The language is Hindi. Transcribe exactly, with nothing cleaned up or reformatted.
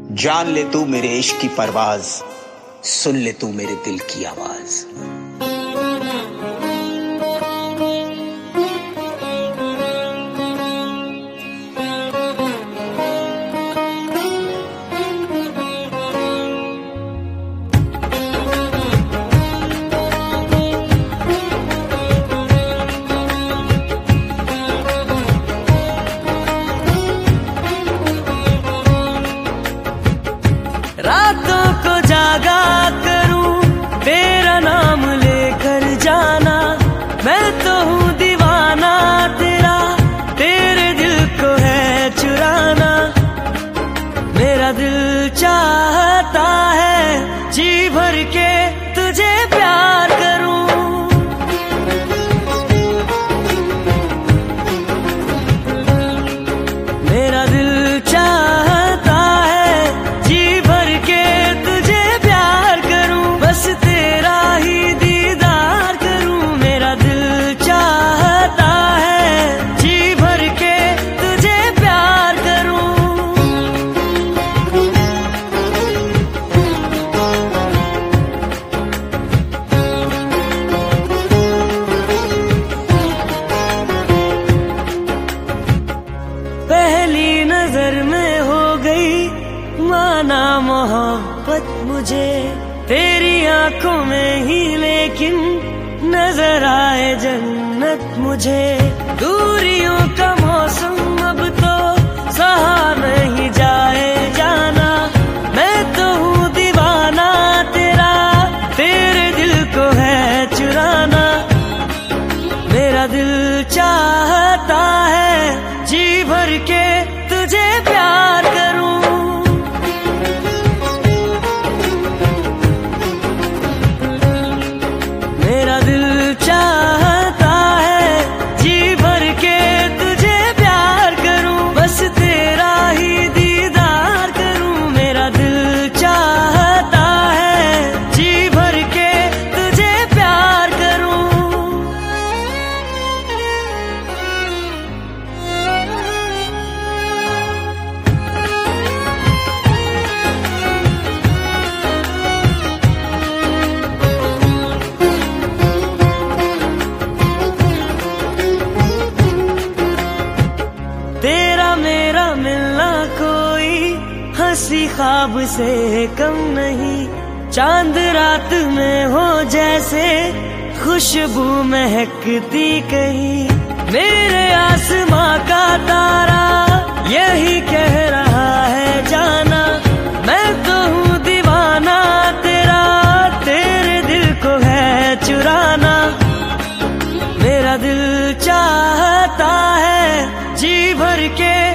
जान ले तू मेरे इश्क की परवाज, सुन ले तू मेरे दिल की आवाज। रातों को जागा करूं तेरा नाम लेकर जाना, मैं तो हूँ दीवाना तेरा, तेरे दिल को है चुराना। मेरा दिल चाहता है जी भर के तुझे प्यार करूं, मेरा दिल चाहता है जी भर के तुझे प्यार करूं, बस तेरा ही दीदार करूं। मेरा दिल चाहता है जी भर के तुझे प्यार करूं। पहली नजर में हो गई माना मोहब्बत मुझे, तेरी आंखों में ही लेकिन नजर आए जन्नत मुझे। दूरियों का मौसम अब तो सहा नहीं जाए जाना, मैं तो हूँ दीवाना तेरा, तेरे दिल को है चुराना। मेरा दिल चाहता है जी भर के तुझे प्यार करूं, मेरा दिल चाहता है जी भर के तुझे प्यार करूं, बस तेरा ही दीदार करूं। मेरा दिल चाहता है जी भर के तुझे प्यार करूं। तेरा मेरा मिलना कोई हंसी ख्वाब से कम नहीं, चांद रात में हो जैसे खुशबू महकती कहीं। मेरे आसमां का तारा यही कह रहा है जाना, मैं तो हूँ दीवाना तेरा, तेरे दिल को है चुराना। मेरा दिल चाहता है जी भर के